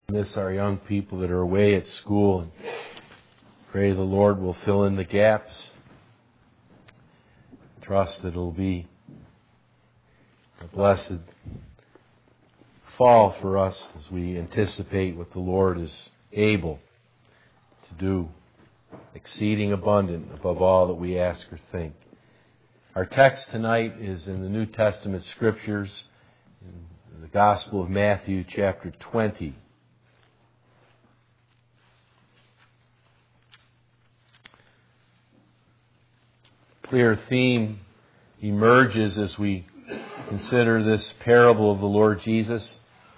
Miss our young people that are away at school, and pray the Lord will fill in the gaps. Trust that it'll be a blessed fall for us as we anticipate what the Lord is able to do, exceeding abundant above all that we ask or think. Our text tonight is in the New Testament Scriptures, in the Gospel of Matthew, chapter 20. Clear theme emerges as we consider this parable of the Lord Jesus.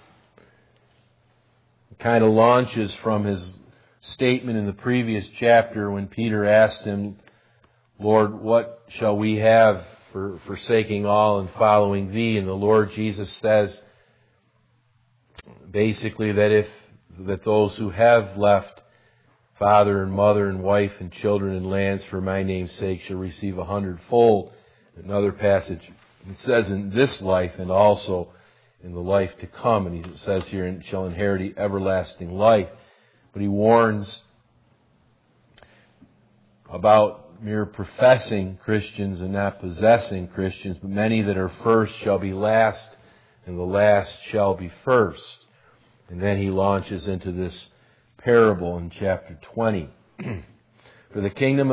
It kind of launches from his statement in the previous chapter when Peter asked him, "Lord, what shall we have for forsaking all and following Thee?" And the Lord Jesus says basically that those who have left father and mother and wife and children and lands for my name's sake shall receive 100-fold. Another passage, it says in this life and also in the life to come. And he says here, and shall inherit everlasting life. But he warns about mere professing Christians and not possessing Christians. But many that are first shall be last, and the last shall be first. And then he launches into this parable in chapter 20. For the kingdom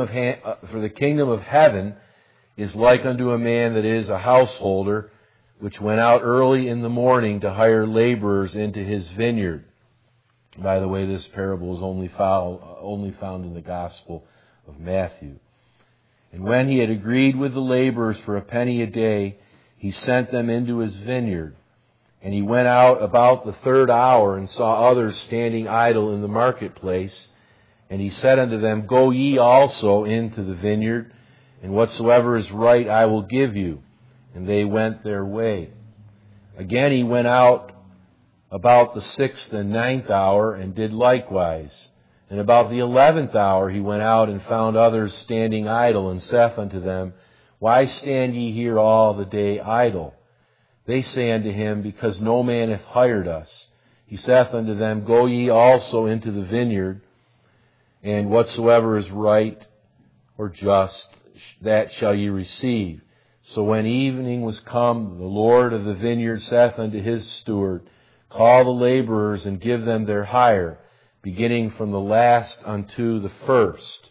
of heaven is like unto a man that is a householder, which went out early in the morning to hire laborers into his vineyard. By the way, this parable is only found in the Gospel of Matthew. And when he had agreed with the laborers for a penny a day, he sent them into his vineyard. And he went out about the third hour and saw others standing idle in the marketplace. And he said unto them, Go ye also into the vineyard, and whatsoever is right I will give you. And they went their way. Again he went out about the 6th and 9th hour, and did likewise. And about the 11th hour he went out and found others standing idle, and saith unto them, Why stand ye here all the day idle? They say unto him, Because no man hath hired us. He saith unto them, Go ye also into the vineyard, and whatsoever is right or just, that shall ye receive. So when evening was come, the Lord of the vineyard saith unto his steward, Call the laborers and give them their hire, beginning from the last unto the first.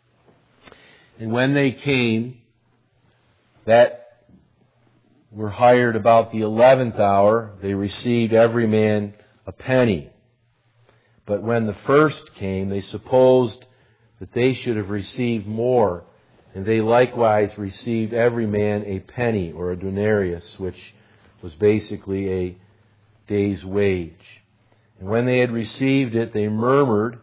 And when they came, that were hired about the 11th hour, they received every man a penny. But when the first came, they supposed that they should have received more, and they likewise received every man a penny, or a denarius, which was basically a day's wage. And when they had received it, they murmured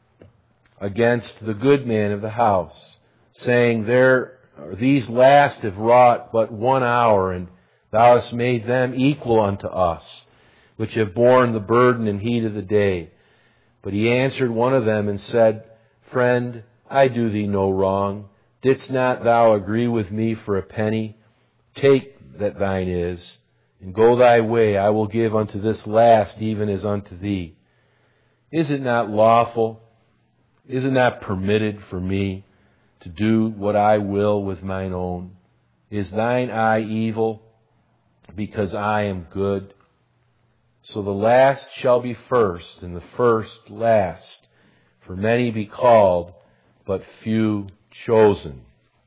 against the good man of the house, saying, These last have wrought but 1 hour, and Thou hast made them equal unto us, which have borne the burden and heat of the day. But he answered one of them and said, Friend, I do thee no wrong. Didst not thou agree with me for a penny? Take that thine is, and go thy way. I will give unto this last even as unto thee. Is it not lawful? Is it not permitted for me to do what I will with mine own? Is thine eye evil, because I am good? So the last shall be first, and the first last. For many be called, but few chosen.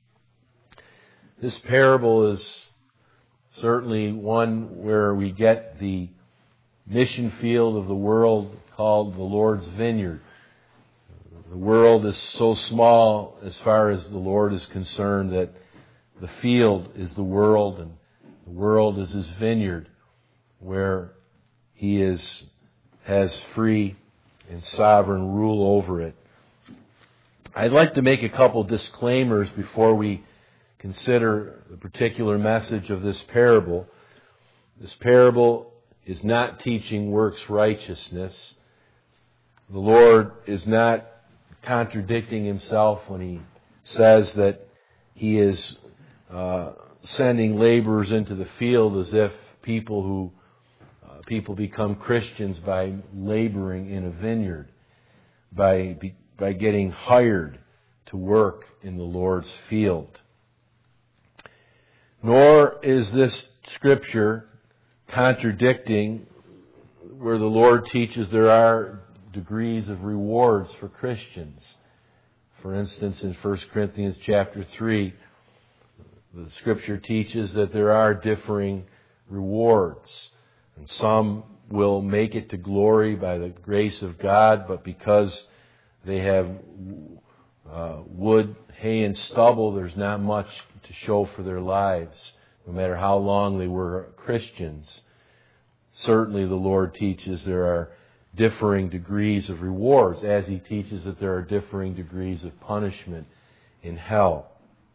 This parable is certainly one where we get the mission field of the world called the Lord's vineyard. The world is so small as far as the Lord is concerned that the field is the world, and the world is His vineyard, where He has free and sovereign rule over it. I'd like to make a couple disclaimers before we consider the particular message of this parable. This parable is not teaching works righteousness. The Lord is not contradicting Himself when He says that He is sending laborers into the field as if people who people become Christians by laboring in a vineyard, by getting hired to work in the Lord's field. Nor is this scripture contradicting where the Lord teaches there are degrees of rewards for Christians. For instance, in 1 Corinthians chapter 3, the scripture teaches that there are differing rewards. And some will make it to glory by the grace of God, but because they have wood, hay, and stubble, there's not much to show for their lives, no matter how long they were Christians. Certainly the Lord teaches there are differing degrees of rewards, as He teaches that there are differing degrees of punishment in hell.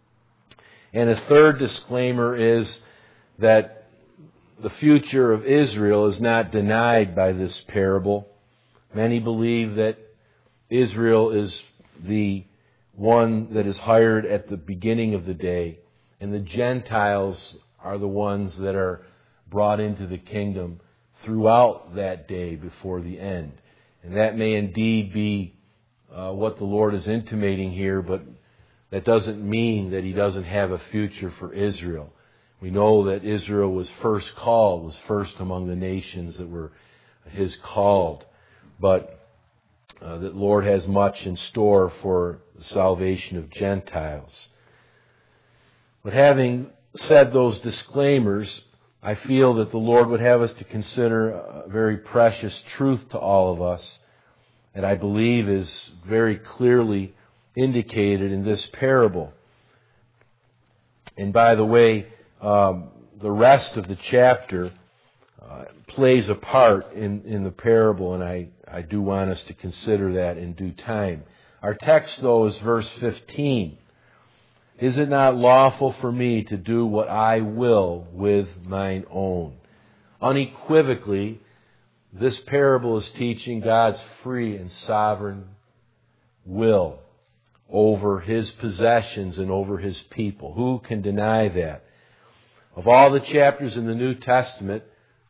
And His third disclaimer is that the future of Israel is not denied by this parable. Many believe that Israel is the one that is hired at the beginning of the day, and the Gentiles are the ones that are brought into the kingdom throughout that day before the end. And that may indeed be what the Lord is intimating here, but that doesn't mean that He doesn't have a future for Israel. We know that Israel was first called, was first among the nations that were His called, but that Lord has much in store for the salvation of Gentiles. But having said those disclaimers, I feel that the Lord would have us to consider a very precious truth to all of us that I believe is very clearly indicated in this parable. And by the way, the rest of the chapter plays a part in the parable, and I do want us to consider that in due time. Our text, though, is verse 15. Is it not lawful for me to do what I will with mine own? Unequivocally, this parable is teaching God's free and sovereign will over His possessions and over His people. Who can deny that? Of all the chapters in the New Testament,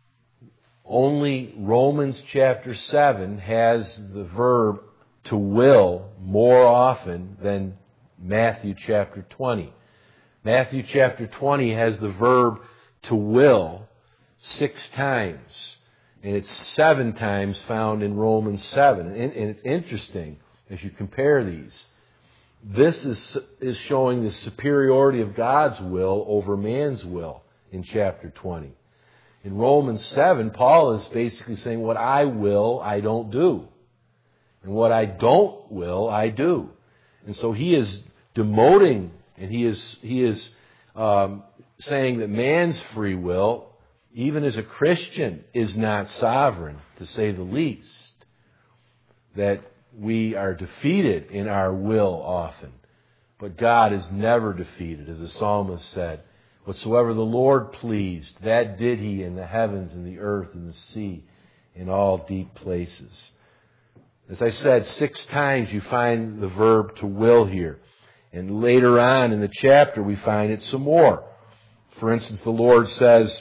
only Romans chapter 7 has the verb to will more often than Matthew chapter 20. Matthew chapter 20 has the verb to will 6 times. And it's 7 times found in Romans 7. And it's interesting as you compare these. This is showing the superiority of God's will over man's will in chapter 20. In Romans 7, Paul is basically saying, what I will, I don't do. And what I don't will, I do. And so he is demoting, and he is saying that man's free will, even as a Christian, is not sovereign, to say the least. That we are defeated in our will often. But God is never defeated, as the psalmist said. Whatsoever the Lord pleased, that did He in the heavens and the earth and the sea, in all deep places. As I said, 6 times you find the verb to will here. And later on in the chapter we find it some more. For instance, the Lord says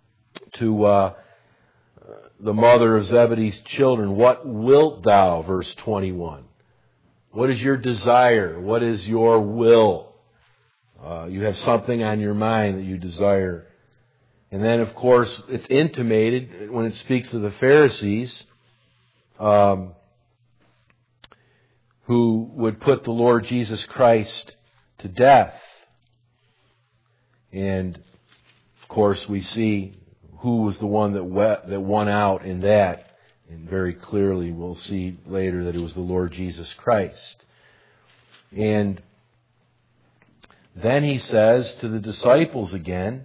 to the mother of Zebedee's children, what wilt thou? Verse 21. What is your desire? What is your will? You have something on your mind that you desire. And then, of course, it's intimated when it speaks of the Pharisees who would put the Lord Jesus Christ to death. And, of course, we see who was the one that won out in that. And very clearly we'll see later that it was the Lord Jesus Christ. And then He says to the disciples again,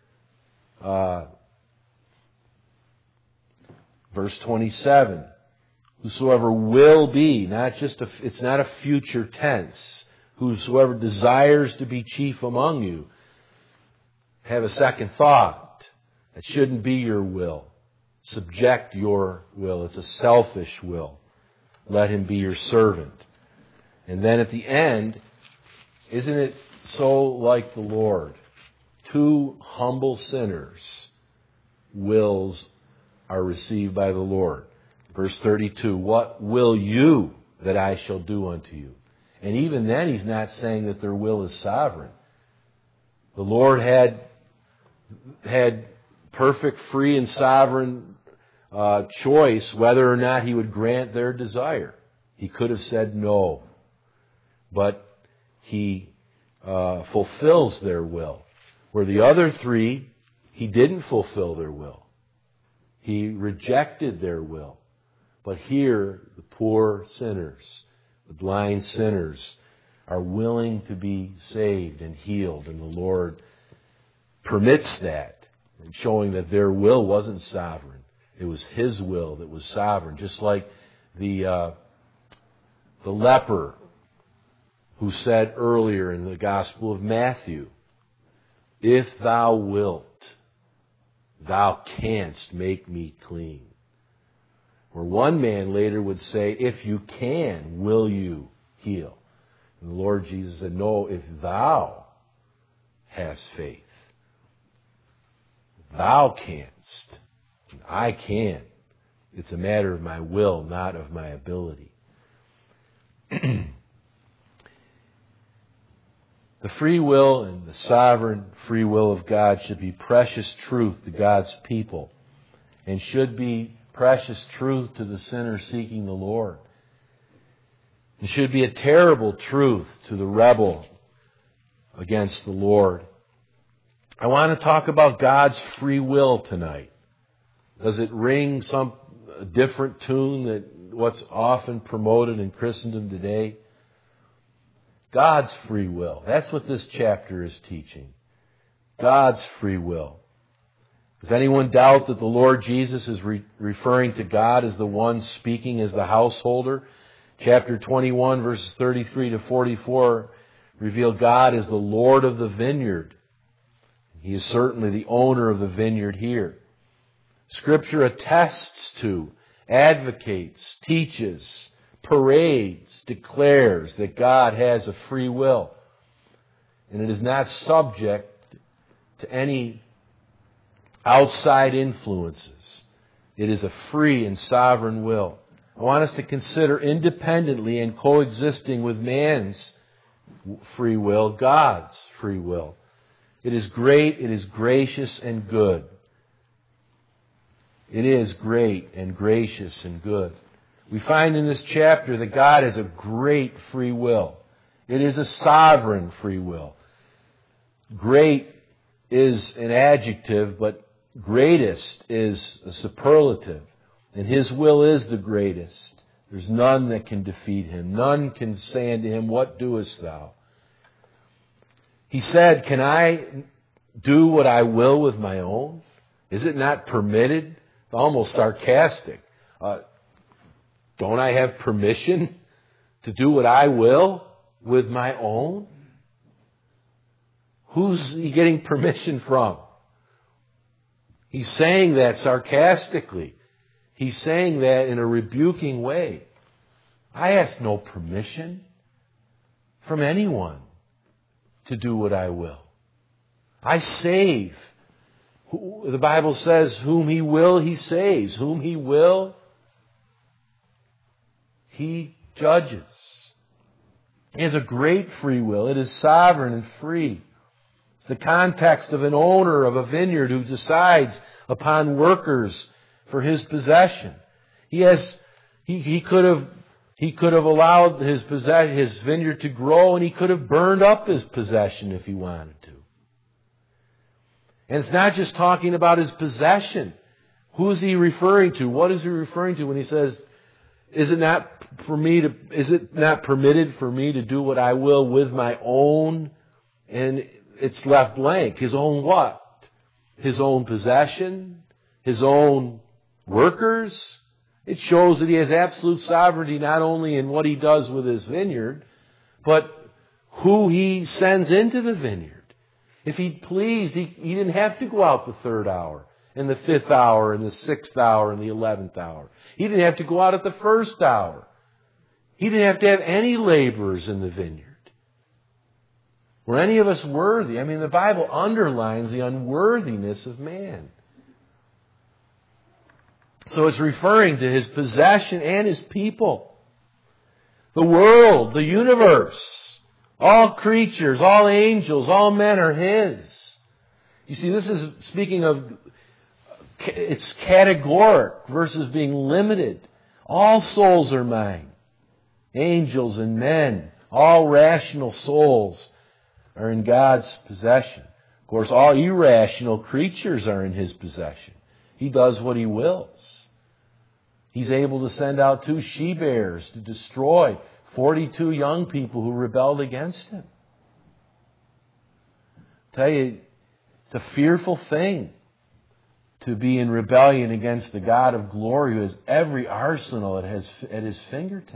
verse 27, whosoever will be, it's not a future tense, whosoever desires to be chief among you, have a second thought. That shouldn't be your will. Subject your will. It's a selfish will. Let him be your servant. And then at the end, isn't it so like the Lord? 2 humble sinners' wills are received by the Lord. Verse 32, what will you that I shall do unto you? And even then he's not saying that their will is sovereign. The Lord had perfect, free, and sovereign choice whether or not he would grant their desire. He could have said no. But he fulfills their will. Where the other three, he didn't fulfill their will. He rejected their will. But here, the poor sinners, the blind sinners, are willing to be saved and healed. And the Lord permits that, and showing that their will wasn't sovereign. It was His will that was sovereign. Just like the leper who said earlier in the Gospel of Matthew, if thou wilt, thou canst make me clean. Or one man later would say, if you can, will you heal? And the Lord Jesus said, no, if thou hast faith, thou canst. I can. It's a matter of my will, not of my ability. The free will and the sovereign free will of God should be precious truth to God's people, and should be precious truth to the sinner seeking the Lord. It should be a terrible truth to the rebel against the Lord. I want to talk about God's free will tonight. Does it ring a different tune than what's often promoted in Christendom today? God's free will. That's what this chapter is teaching. God's free will. Does anyone doubt that the Lord Jesus is referring to God as the one speaking as the householder? Chapter 21, verses 33 to 44 reveal God as the Lord of the vineyard. He is certainly the owner of the vineyard here. Scripture attests to, advocates, teaches, parades, declares that God has a free will. And it is not subject to any outside influences. It is a free and sovereign will. I want us to consider independently and coexisting with man's free will, God's free will. It is great, it is gracious and good. It is great and gracious and good. We find in this chapter that God has a great free will. It is a sovereign free will. Great is an adjective, but greatest is a superlative. And His will is the greatest. There's none that can defeat Him. None can say unto Him, what doest thou? He said, can I do what I will with my own? Is it not permitted? It's almost sarcastic. Don't I have permission to do what I will with my own? Who's He getting permission from? He's saying that sarcastically. He's saying that in a rebuking way. I ask no permission from anyone to do what I will. I save. The Bible says, whom He will, He saves. Whom He will, He judges. He has a great free will. It is sovereign and free. It's the context of an owner of a vineyard who decides upon workers for his possession. He could have allowed his vineyard to grow, and he could have burned up his possession if he wanted to. And it's not just talking about his possession. Who is he referring to? What is he referring to when he says, is it not permitted for me to do what I will with my own? And it's left blank. His own what? His own possession? His own workers? It shows that He has absolute sovereignty not only in what He does with His vineyard, but who He sends into the vineyard. If He pleased, He didn't have to go out the 3rd hour, and the 5th hour, and the 6th hour, and the 11th hour. He didn't have to go out at the 1st hour. He didn't have to have any laborers in the vineyard. Were any of us worthy? I mean, the Bible underlines the unworthiness of man. So it's referring to His possession and His people. The world, the universe, all creatures, all angels, all men are His. You see, this is speaking of, it's categoric versus being limited. All souls are mine. Angels and men, all rational souls are in God's possession. Of course, all irrational creatures are in His possession. He does what He wills. He's able to send out 2 she-bears to destroy 42 young people who rebelled against Him. I tell you, it's a fearful thing to be in rebellion against the God of glory who has every arsenal at His fingertip.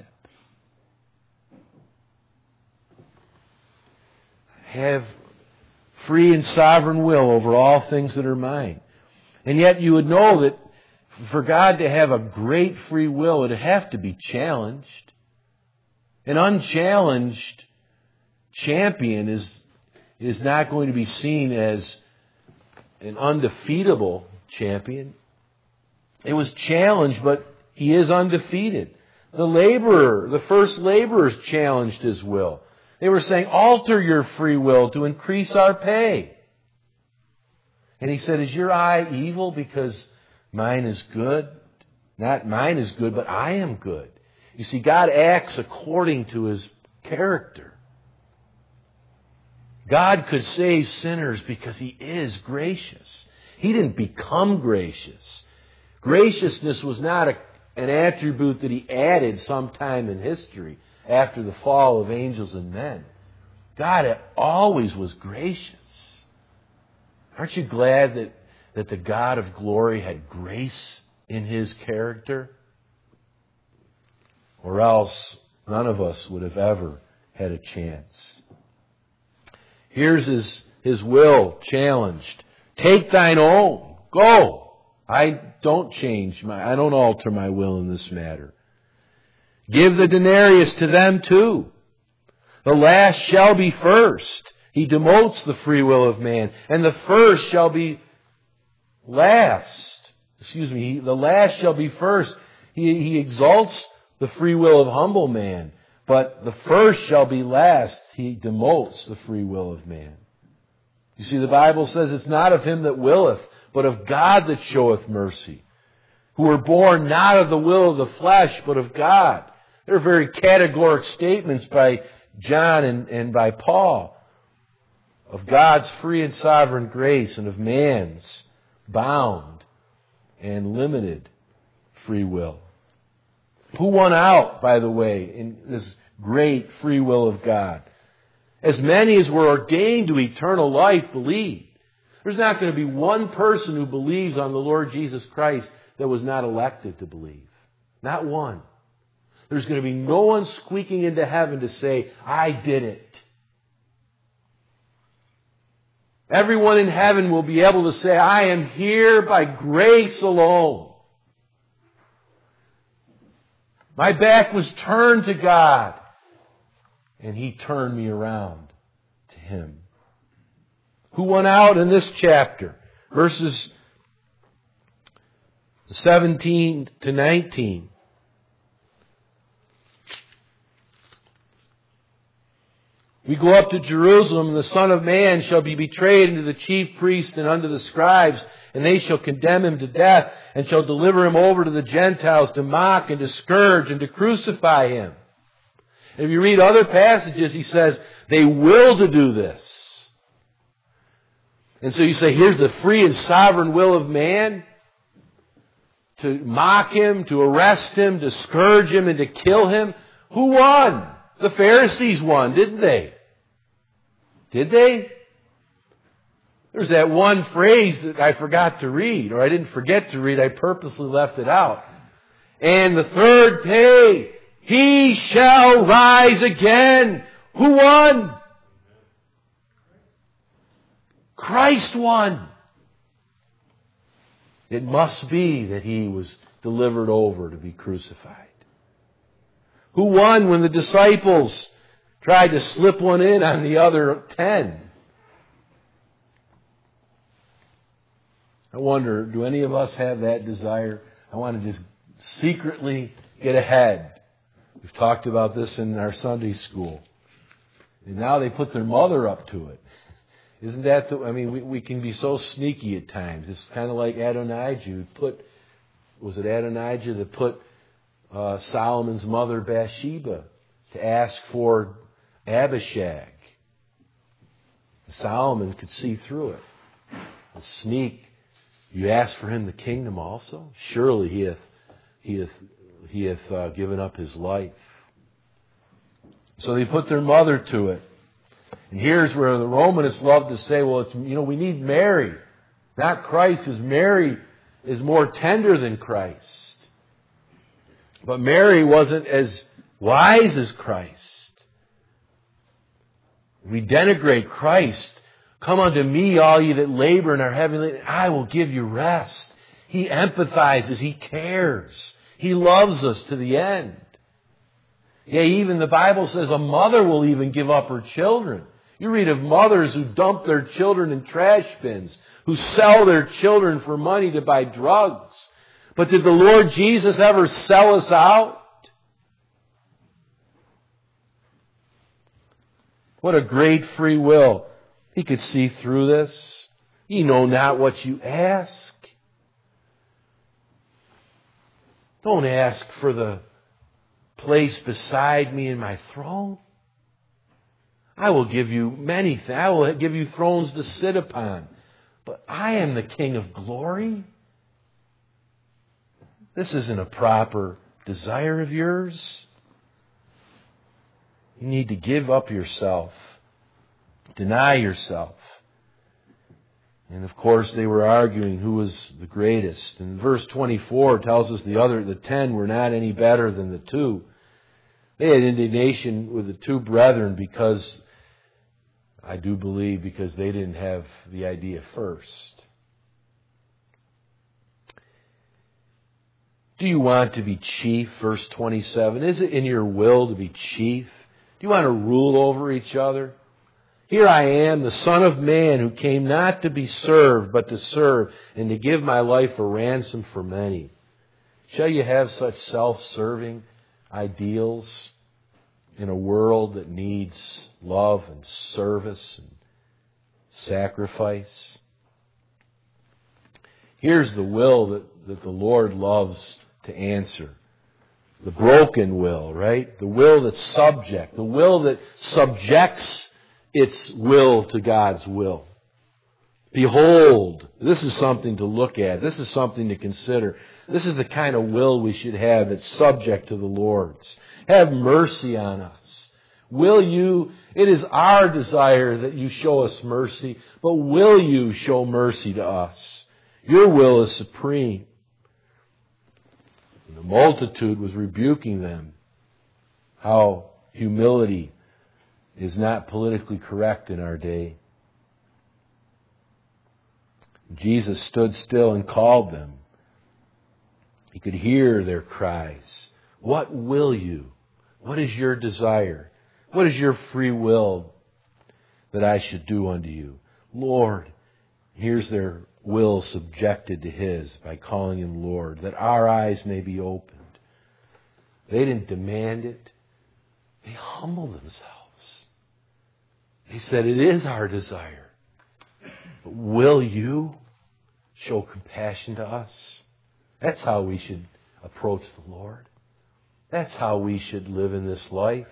Have free and sovereign will over all things that are mine. And yet you would know that for God to have a great free will, it would have to be challenged. An unchallenged champion is not going to be seen as an undefeatable champion. It was challenged, but he is undefeated. The first laborers challenged his will. They were saying, alter your free will to increase our pay. And he said, is your eye evil because mine is good? Not mine is good, but I am good. You see, God acts according to His character. God could save sinners because He is gracious. He didn't become gracious. Graciousness was not an attribute that He added sometime in history after the fall of angels and men. God always was gracious. Aren't you glad that the God of glory had grace in His character? Or else none of us would have ever had a chance. Here's His will challenged. Take thine own. Go. I don't alter my will in this matter. Give the denarius to them too. The last shall be first. He demotes the free will of man. And the first shall be last. The last shall be first. He exalts the free will of humble man. But the first shall be last. He demotes the free will of man. You see, the Bible says it's not of him that willeth, but of God that showeth mercy. Who were born not of the will of the flesh, but of God. They're very categoric statements by John and by Paul of God's free and sovereign grace and of man's bound and limited free will. Who won out, by the way, in this great free will of God? As many as were ordained to eternal life believed. There's not going to be one person who believes on the Lord Jesus Christ that was not elected to believe. Not one. There's going to be no one squeaking into heaven to say, I did it. Everyone in heaven will be able to say, I am here by grace alone. My back was turned to God, and He turned me around to Him. Who went out in this chapter? Verses 17 to 19. We go up to Jerusalem, and the Son of Man shall be betrayed into the chief priests and unto the scribes, and they shall condemn Him to death, and shall deliver Him over to the Gentiles to mock and to scourge and to crucify Him. And if you read other passages, he says, they will to do this. And so you say, here's the free and sovereign will of man to mock Him, to arrest Him, to scourge Him, and to kill Him. Who won? The Pharisees won, didn't they? Did they? There's that one phrase that I forgot to read, or I didn't forget to read, I purposely left it out. And the third day, He shall rise again. Who won? Christ won. It must be that He was delivered over to be crucified. Who won when the disciples tried to slip one in on the other 10? I wonder, do any of us have that desire? I want to just secretly get ahead. We've talked about this in our Sunday school. And now they put their mother up to it. Isn't that we can be so sneaky at times. It's kind of like Adonijah was it Adonijah that put Solomon's mother Bathsheba to ask for Abishag. Solomon could see through it. A sneak. You ask for him the kingdom also? Surely he hath given up his life. So they put their mother to it. And here's where the Romanists love to say, well, we need Mary, not Christ, because Mary is more tender than Christ. But Mary wasn't as wise as Christ. We denigrate Christ. Come unto me, all ye that labor and are heavy laden, I will give you rest. He empathizes. He cares. He loves us to the end. Yeah, even the Bible says a mother will even give up her children. You read of mothers who dump their children in trash bins, who sell their children for money to buy drugs. But did the Lord Jesus ever sell us out? What a great free will. He could see through this. Ye know not what you ask. Don't ask for the place beside me in my throne. I will give you many things. I will give you thrones to sit upon. But I am the King of glory. This isn't a proper desire of yours. You need to give up yourself. Deny yourself. And of course they were arguing who was the greatest. And verse 24 tells us the 10 were not any better than the 2. They had indignation with the 2 brethren because they didn't have the idea first. Do you want to be chief? Verse 27. Is it in your will to be chief? Do you want to rule over each other? Here I am, the Son of Man, who came not to be served, but to serve, and to give my life a ransom for many. Shall you have such self-serving ideals in a world that needs love and service and sacrifice? Here's the will that the Lord loves to answer. The broken will, right? The will that's subject. The will that subjects its will to God's will. Behold, this is something to look at. This is something to consider. This is the kind of will we should have that's subject to the Lord's. Have mercy on us. It is our desire that you show us mercy, but will you show mercy to us? Your will is supreme. And the multitude was rebuking them. How humility is not politically correct in our day. Jesus stood still and called them. He could hear their cries. What will you? What is your desire? What is your free will that I should do unto you? Lord, here's their will subjected to His by calling Him Lord, that our eyes may be opened. They didn't demand it. They humbled themselves. He said, it is our desire. But will you show compassion to us? That's how we should approach the Lord. That's how we should live in this life.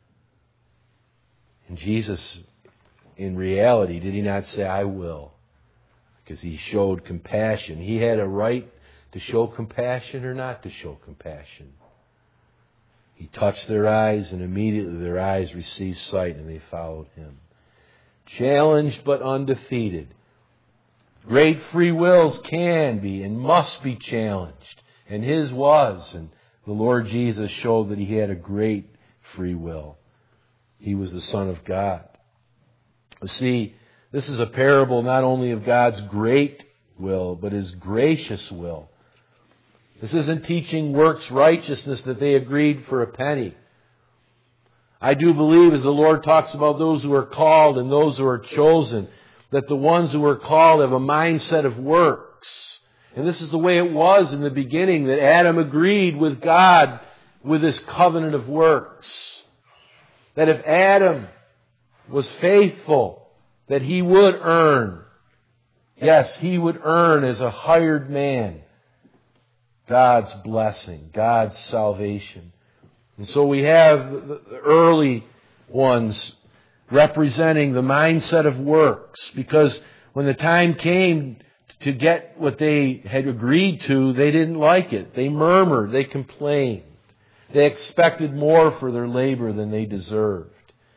And Jesus, in reality, did He not say, I will? Because He showed compassion. He had a right to show compassion or not to show compassion. He touched their eyes, and immediately their eyes received sight, and they followed Him. Challenged but undefeated. Great free wills can be and must be challenged. And His was. And the Lord Jesus showed that He had a great free will. He was the Son of God. You see, this is a parable not only of God's great will, but His gracious will. This isn't teaching works righteousness that they agreed for a penny. I do believe, as the Lord talks about those who are called and those who are chosen, that the ones who are called have a mindset of works. And this is the way it was in the beginning, that Adam agreed with God with this covenant of works. That if Adam was faithful, that he would earn. Yes, he would earn as a hired man God's blessing, God's salvation. And so we have the early ones representing the mindset of works, because when the time came to get what they had agreed to, they didn't like it. They murmured, they complained. They expected more for their labor than they deserved.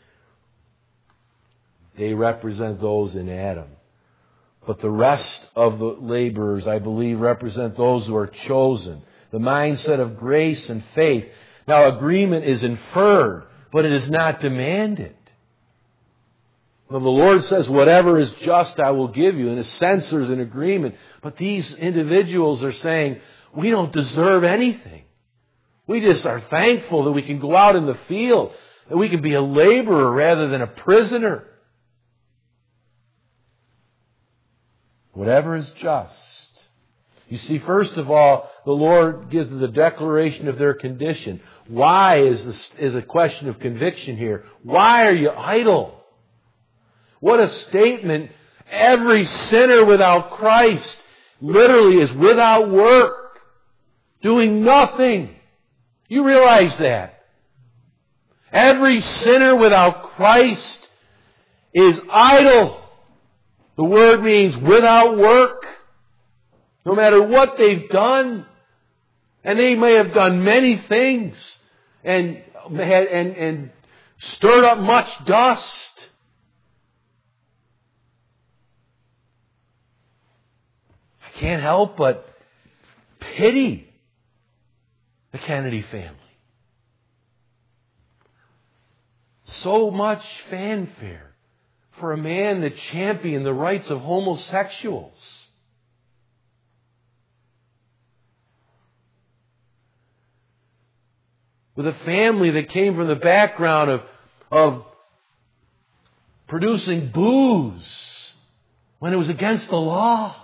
They represent those in Adam. But the rest of the laborers, I believe, represent those who are chosen. The mindset of grace and faith. Now, agreement is inferred, but it is not demanded. Well, the Lord says, whatever is just I will give you. In a sense, there's an agreement. But these individuals are saying, we don't deserve anything. We just are thankful that we can go out in the field, that we can be a laborer rather than a prisoner. Whatever is just. You see, first of all, the Lord gives the declaration of their condition. Why is a question of conviction here. Why are you idle? What a statement. Every sinner without Christ literally is without work, doing nothing. You realize that? Every sinner without Christ is idle. The word means without work, no matter what they've done. And they may have done many things and stirred up much dust. I can't help but pity the Kennedy family. So much fanfare for a man that championed the rights of homosexuals. With a family that came from the background of producing booze when it was against the law.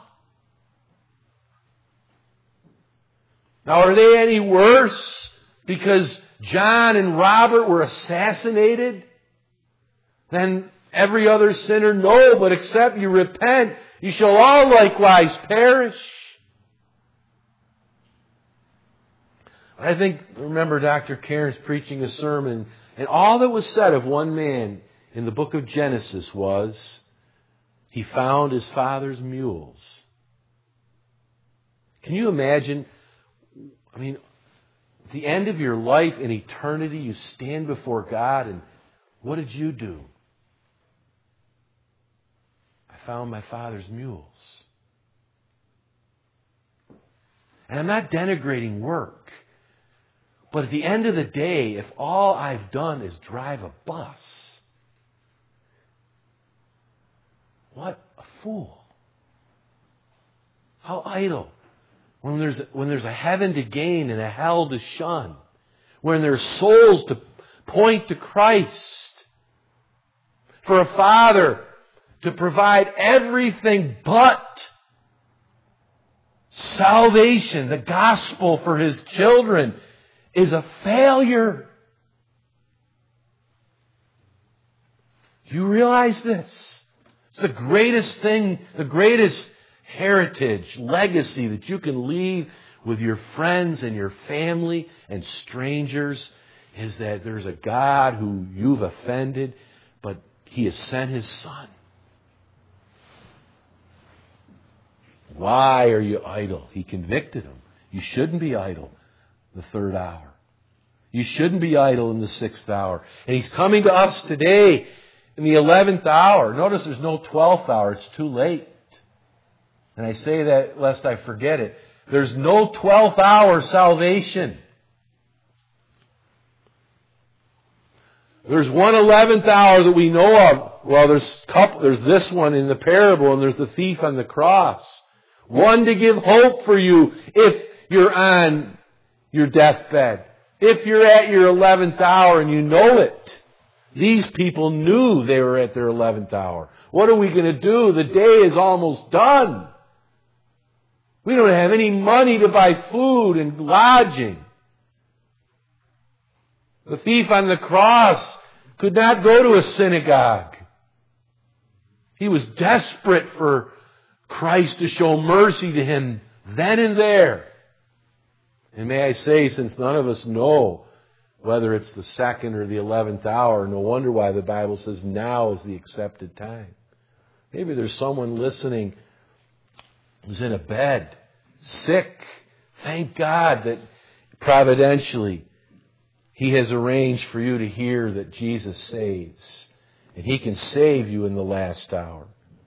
Now, are they any worse because John and Robert were assassinated than every other sinner? No, but except you repent, you shall all likewise perish. I remember Dr. Cairns preaching a sermon, and all that was said of one man in the book of Genesis was, he found his father's mules. Can you imagine? At the end of your life in eternity, you stand before God, and what did you do? I found my father's mules. And I'm not denigrating work. But at the end of the day, if all I've done is drive a bus, what a fool. How idle. When there's a heaven to gain and a hell to shun. When there's souls to point to Christ. For a father to provide everything but salvation, the gospel for his children, is a failure. Do you realize this? It's the greatest thing, the greatest heritage, legacy that you can leave with your friends and your family and strangers, is that there's a God who you've offended, but He has sent His Son. Why are you idle? He convicted them. You shouldn't be idle the third hour. You shouldn't be idle in the sixth hour. And He's coming to us today in the 11th hour. Notice there's no 12th hour. It's too late. And I say that lest I forget it. There's no 12th hour salvation. There's one 11th hour that we know of. Well, there's this one in the parable, and there's the thief on the cross. One to give hope for you if you're on your deathbed. If you're at your 11th hour and you know it. These people knew they were at their 11th hour. What are we going to do? The day is almost done. We don't have any money to buy food and lodging. The thief on the cross could not go to a synagogue. He was desperate for Christ to show mercy to him then and there. And may I say, since none of us know whether it's the 2nd or the 11th hour, no wonder why the Bible says now is the accepted time. Maybe there's someone listening who's in a bed, sick. Thank God that providentially He has arranged for you to hear that Jesus saves. And He can save you in the last hour.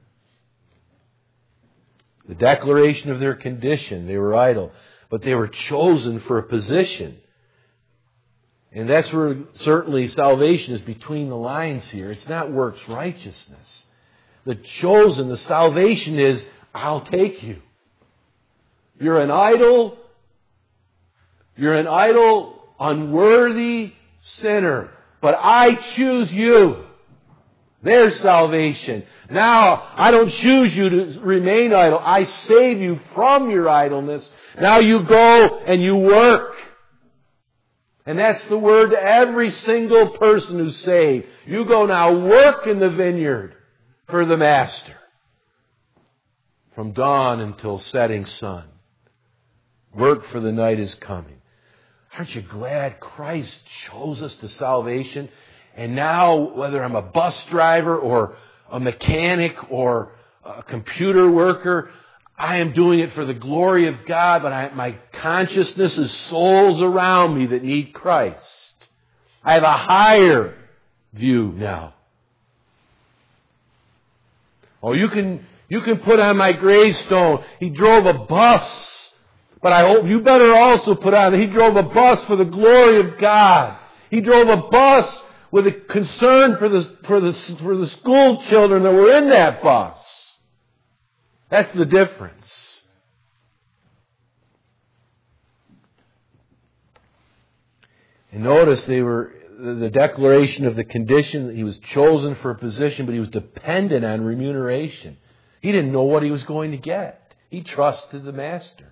The declaration of their condition, they were idle, but they were chosen for a position. And that's where certainly salvation is between the lines here. It's not works righteousness. The chosen, the salvation is, I'll take you. You're an idle, unworthy sinner, but I choose you. There's salvation. Now, I don't choose you to remain idle. I save you from your idleness. Now you go and you work. And that's the word to every single person who's saved. You go now work in the vineyard for the Master. From dawn until setting sun. Work, for the night is coming. Aren't you glad Christ chose us to salvation? And now, whether I'm a bus driver or a mechanic or a computer worker, I am doing it for the glory of God, but my consciousness is souls around me that need Christ. I have a higher view now. Oh, you can put on my gravestone, he drove a bus. But I hope you better also put on that he drove a bus for the glory of God. He drove a bus with a concern for the school children that were in that bus. That's the difference. And notice the declaration of the condition that he was chosen for a position, but he was dependent on remuneration. He didn't know what he was going to get. He trusted the Master.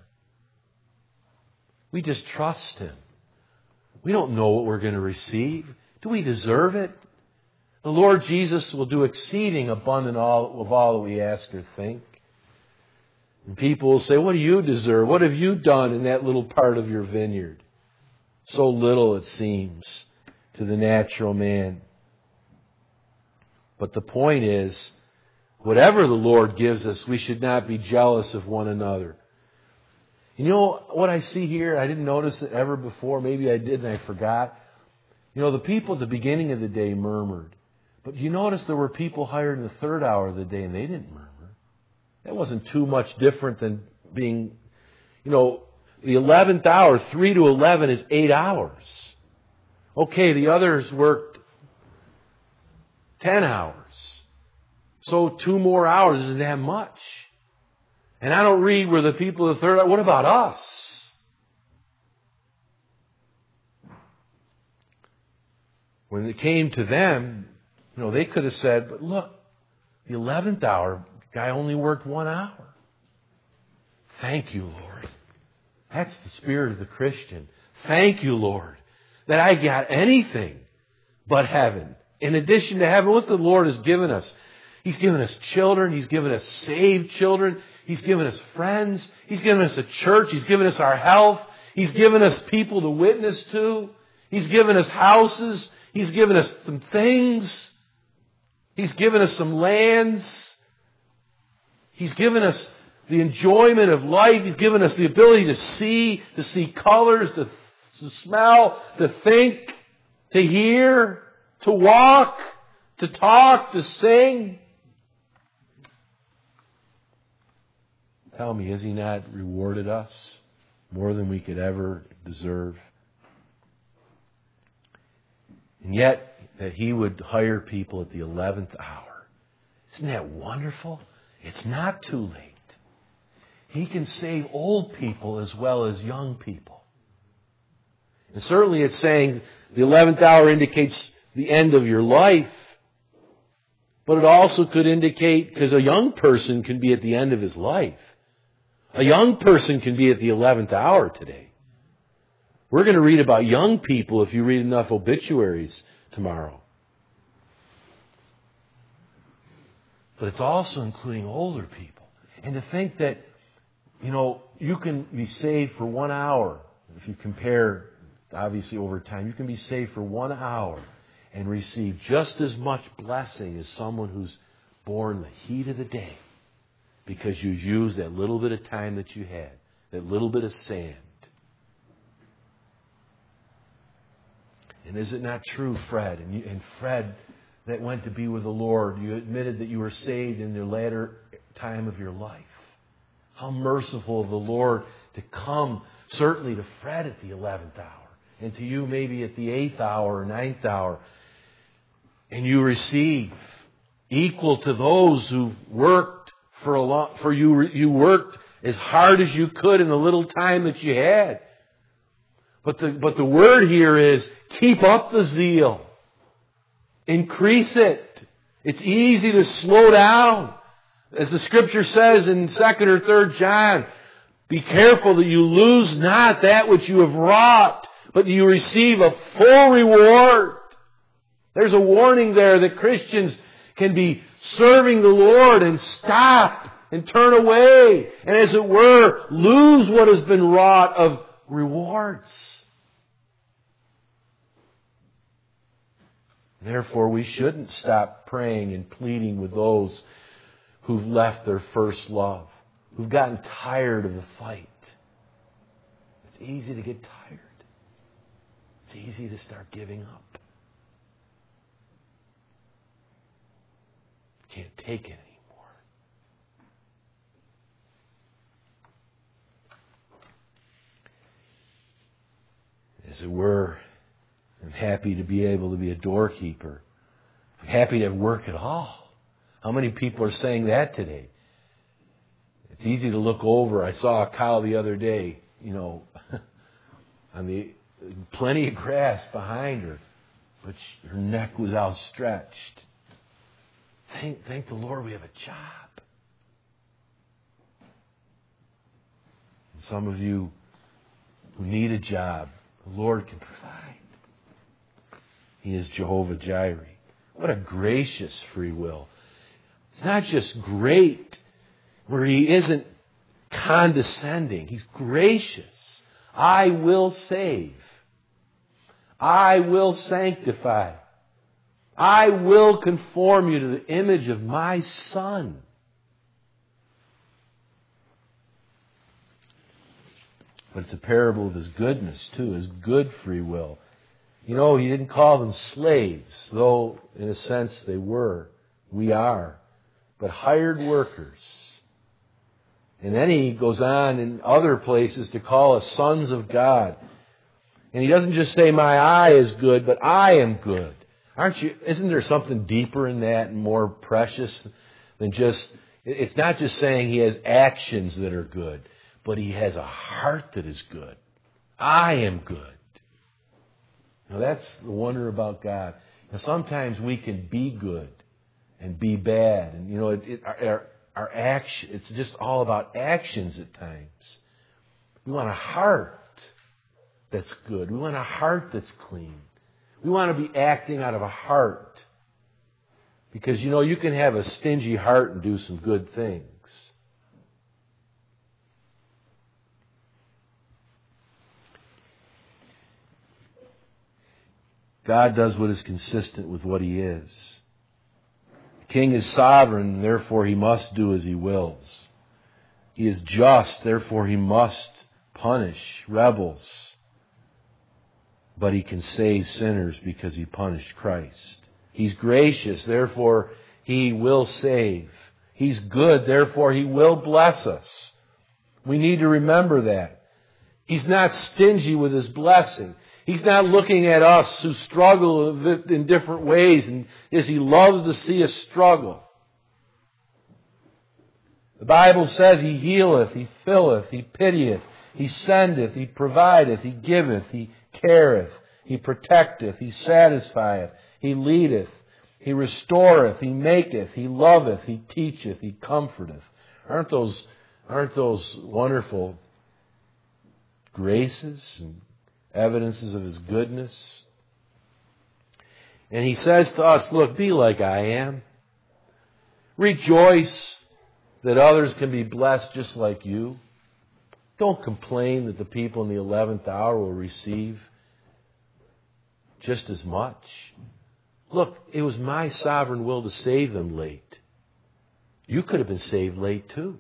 We just trust Him. We don't know what we're going to receive. Do we deserve it? The Lord Jesus will do exceeding abundant of all that we ask or think. And people will say, what do you deserve? What have you done in that little part of your vineyard? So little, it seems, to the natural man. But the point is, whatever the Lord gives us, we should not be jealous of one another. You know what I see here? I didn't notice it ever before. Maybe I did and I forgot. You know, the people at the beginning of the day murmured. But you notice there were people hired in the 3rd hour of the day and they didn't murmur. That wasn't too much different than being, the 11th hour, 3 to 11 is 8 hours. Okay, the others worked 10 hours. So 2 more hours isn't that much. And I don't read where the people of the 3rd hour, what about us? When it came to them, they could have said, but look, the 11th hour, the guy only worked 1 hour. Thank you, Lord. That's the spirit of the Christian. Thank you, Lord, that I got anything but heaven. In addition to heaven, what the Lord has given us. He's given us children. He's given us saved children. He's given us friends. He's given us a church. He's given us our health. He's given us people to witness to. He's given us houses. He's given us some things. He's given us some lands. He's given us the enjoyment of life. He's given us the ability to see colors, to smell, to think, to hear, to walk, to talk, to sing. Tell me, has He not rewarded us more than we could ever deserve? And yet, that He would hire people at the 11th hour. Isn't that wonderful? It's not too late. He can save old people as well as young people. And certainly it's saying the 11th hour indicates the end of your life. But it also could indicate, because a young person can be at the end of his life. A young person can be at the 11th hour today. We're going to read about young people if you read enough obituaries tomorrow. But it's also including older people. And to think that, you can be saved for 1 hour. If you compare, obviously, over time, you can be saved for 1 hour and receive just as much blessing as someone who's born the heat of the day because you used that little bit of time that you had, that little bit of sand. And is it not true, Fred? And Fred, that went to be with the Lord, you admitted that you were saved in the latter time of your life. How merciful of the Lord to come, certainly to Fred at the 11th hour, and to you maybe at the 8th hour or 9th hour, and you receive equal to those who worked for you. You worked as hard as you could in the little time that you had. But the word here is keep up the zeal. Increase it. It's easy to slow down. As the Scripture says in 2nd or 3rd John, be careful that you lose not that which you have wrought, but you receive a full reward. There's a warning there that Christians can be serving the Lord and stop and turn away and, as it were, lose what has been wrought of rewards. Therefore, we shouldn't stop praying and pleading with those who've left their first love, who've gotten tired of the fight. It's easy to get tired. It's easy to start giving up. Can't take it anymore. As it were, I'm happy to be able to be a doorkeeper. I'm happy to have work at all. How many people are saying that today? It's easy to look over. I saw a cow the other day, on plenty of grass behind her, but her neck was outstretched. Thank the Lord we have a job. And some of you who need a job, the Lord can provide. He is Jehovah Jireh. What a gracious free will. It's not just great where He isn't condescending. He's gracious. I will save. I will sanctify. I will conform you to the image of my Son. But it's a parable of His goodness too, His good free will. He didn't call them slaves, though in a sense they were. We are. But hired workers. And then He goes on in other places to call us sons of God. And He doesn't just say, my eye is good, but I am good. Isn't there something deeper in that and more precious than just, it's not just saying He has actions that are good, but He has a heart that is good. I am good. Now that's the wonder about God. Sometimes we can be good and be bad. And our action, it's just all about actions at times. We want a heart that's good. We want a heart that's clean. We want to be acting out of a heart. Because you can have a stingy heart and do some good things. God does what is consistent with what He is. The King is sovereign, and therefore He must do as He wills. He is just, therefore He must punish rebels. But He can save sinners because He punished Christ. He's gracious, therefore He will save. He's good, therefore He will bless us. We need to remember that. He's not stingy with His blessing. He's not looking at us who struggle in different ways, and as He loves to see us struggle. The Bible says He healeth, He filleth, He pitieth, He sendeth, He provideth, He giveth, He careth, He protecteth, He satisfieth, He leadeth, He restoreth, He maketh, He loveth, He teacheth, He comforteth. Aren't those Aren't those wonderful graces and evidences of His goodness? And He says to us, look, be like I am. Rejoice that others can be blessed just like you. Don't complain that the people in the 11th hour will receive just as much. Look, it was my sovereign will to save them late. You could have been saved late too.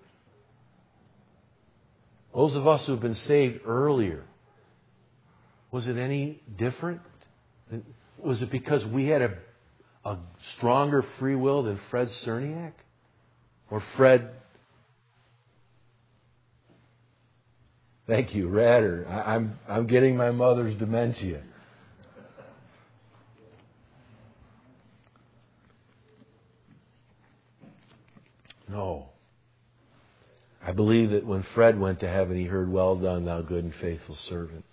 Those of us who have been saved earlier, was it any different? Was it because we had a stronger free will than Fred Cerniak? Or Fred... Thank you, Ratter. I'm getting my mother's dementia. No. I believe that when Fred went to heaven, he heard, well done, thou good and faithful servant.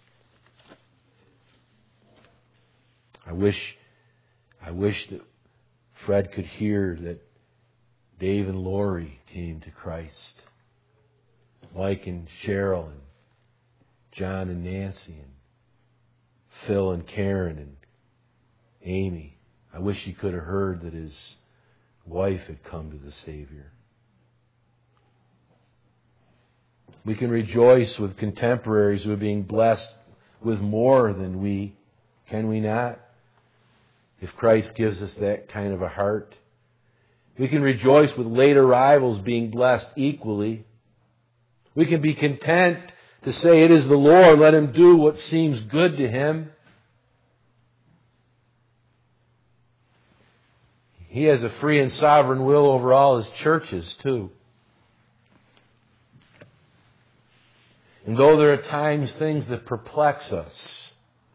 I wish that Fred could hear that Dave and Lori came to Christ. Mike and Cheryl and John and Nancy and Phil and Karen and Amy. I wish he could have heard that his wife had come to the Savior. We can rejoice with contemporaries who are being blessed with more than we, can we not? If Christ gives us that kind of a heart. We can rejoice with late arrivals being blessed equally. We can be content to say it is the Lord, let Him do what seems good to Him. He has a free and sovereign will over all His churches too. And though there are times things that perplex us,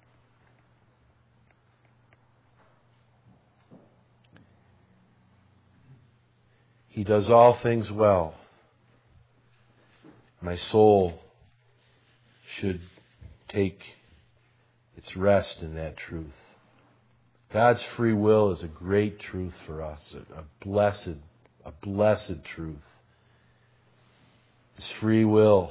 He does all things well. My soul should take its rest in that truth. God's free will is a great truth for us, a blessed truth. His free will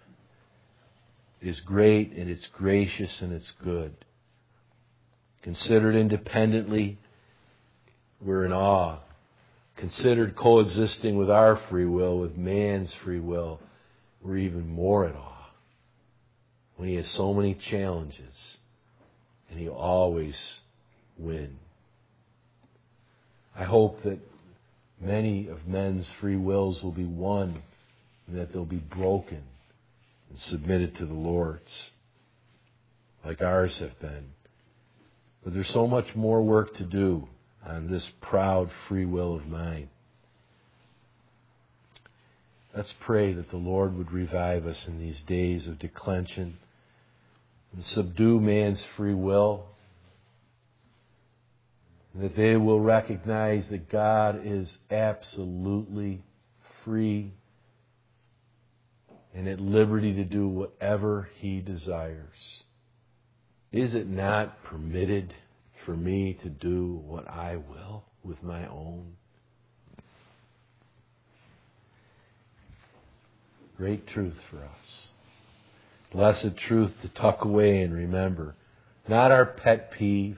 is great and it's gracious and it's good. Considered independently, we're in awe. Considered coexisting with our free will, with man's free will, we're even more in awe. When He has so many challenges and He'll always win. I hope that many of men's free wills will be won and that they'll be broken and submitted to the Lord's, like ours have been. But there's so much more work to do on this proud free will of mine. Let's pray that the Lord would revive us in these days of declension and subdue man's free will, and that they will recognize that God is absolutely free and at liberty to do whatever He desires. Is it not permitted for me to do what I will with my own? Great truth for us. Blessed truth to tuck away and remember. Not our pet peeve.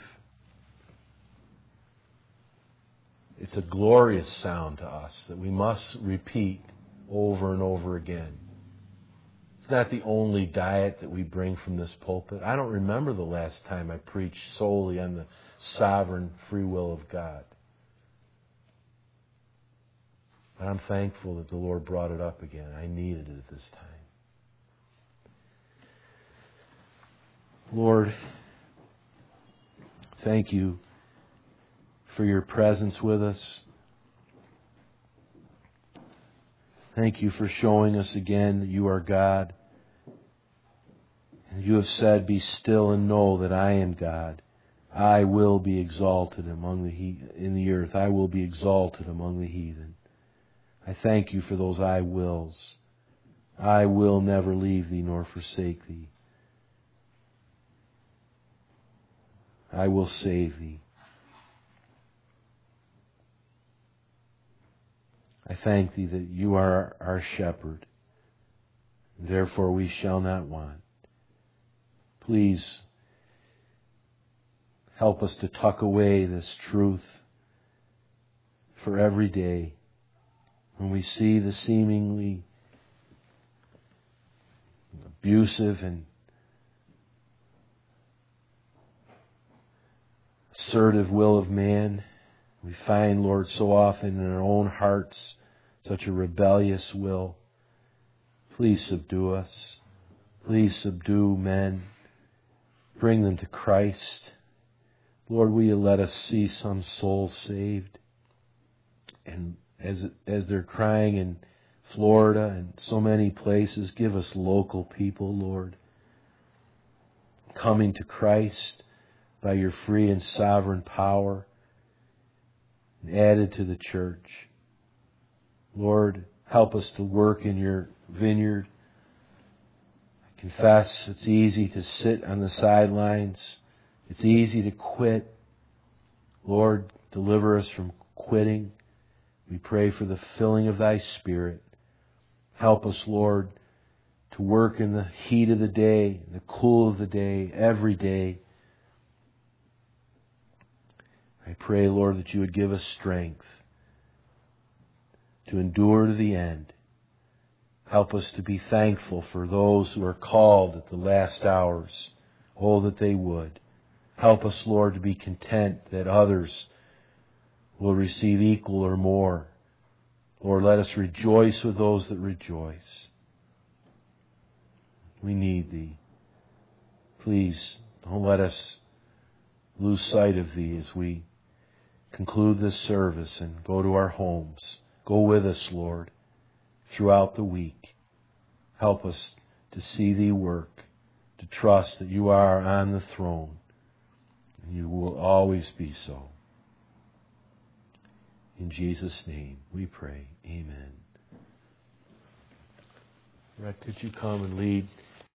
It's a glorious sound to us that we must repeat over and over again. It's not the only diet that we bring from this pulpit. I don't remember the last time I preached solely on the sovereign free will of God. But I'm thankful that the Lord brought it up again. I needed it at this time. Lord, thank You for Your presence with us. Thank You for showing us again that You are God. And You have said, be still and know that I am God. I will be exalted in the earth. I will be exalted among the heathen. I thank You for those I wills. I will never leave Thee nor forsake Thee. I will save Thee. I thank Thee that You are our shepherd Therefore we shall not want. Please help us to tuck away this truth for every day when we see the seemingly abusive and assertive will of man. We find, Lord, so often in our own hearts such a rebellious will. Please subdue us. Please subdue men. Bring them to Christ. Lord, will you let us see some souls saved? And as they're crying in Florida and so many places, give us local people, Lord, coming to Christ by your free and sovereign power and added to the church. Lord, help us to work in your vineyard. I confess it's easy to sit on the sidelines. It's easy to quit. Lord, deliver us from quitting. We pray for the filling of thy Spirit. Help us, Lord, to work in the heat of the day, the cool of the day, every day. I pray, Lord, that you would give us strength to endure to the end. Help us to be thankful for those who are called at the last hours. Oh, that they would. Help us, Lord, to be content that others will receive equal or more. Lord, let us rejoice with those that rejoice. We need Thee. Please don't let us lose sight of Thee as we conclude this service and go to our homes. Go with us, Lord, throughout the week. Help us to see Thee work, to trust that You are on the throne, and You will always be so. In Jesus' name we pray. Amen. Brett, could you come and lead